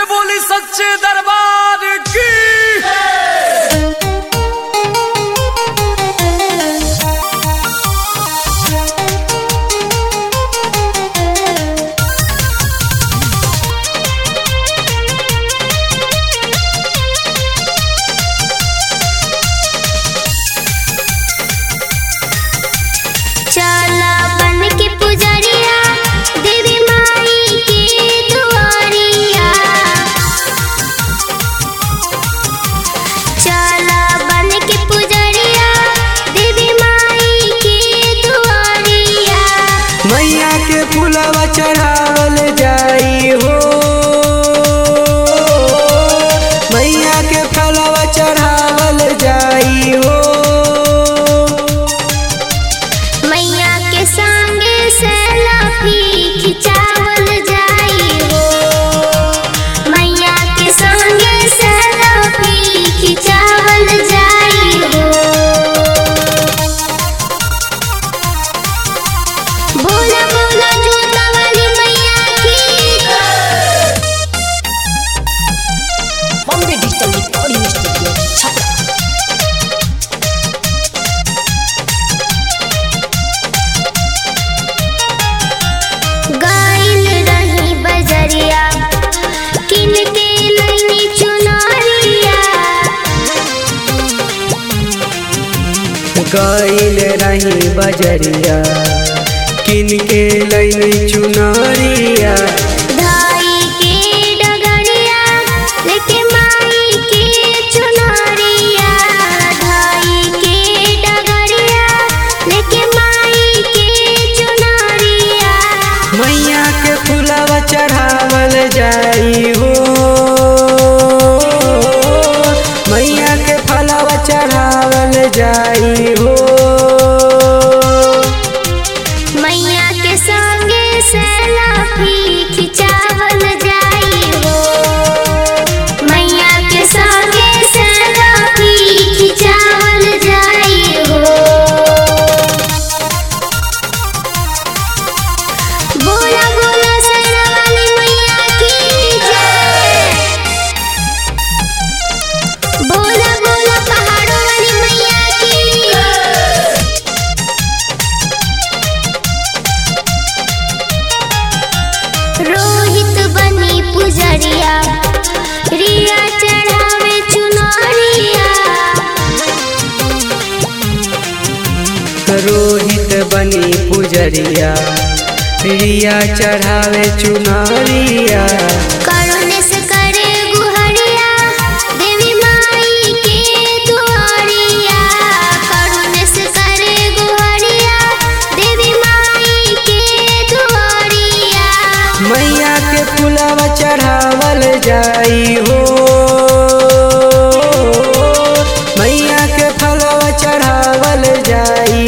से बोली सच्चे दरबार की। फुलवा चढ़ावल जाई हो, मैया के फलवा चढ़ावल जाई हो। मैया के संगे सेल्फी खिंचावल जाई हो, मैया के संगे सेल्फी खिंचावल जाई हो। बोला बोला Bombay digital recording studio Chhapra. गाइल रही बजरिया किन के लईनी चुनरिया, गाइल रही बजरिया किन के लईनी चुनरिया। मैया के फुलवा चढ़ावल जाई हो, मैया के फलवा चढ़ावल जाई हो। मैया के संगे सेल्फी खिंचावल जाई हो, मैया के संगे सेल्फी खिंचावल जाई हो। बोला बोला सरवाली मैया की जय, बोला बोला पहाड़ों वाली मैया की जय। रोहित बनी पुजरिया रिया चढ़ावे चुनरिया, रोहित बनी पुजरिया रिया चढ़ावे चुनरिया। करुणे से करे गुहरिया देवी माई के दुआरिया, करुणे से करे गुहरिया देवी माई के दुआरिया। मैया के फुलवा चढ़ावल जाई हो, मैया के फलवा चढ़ावल जाई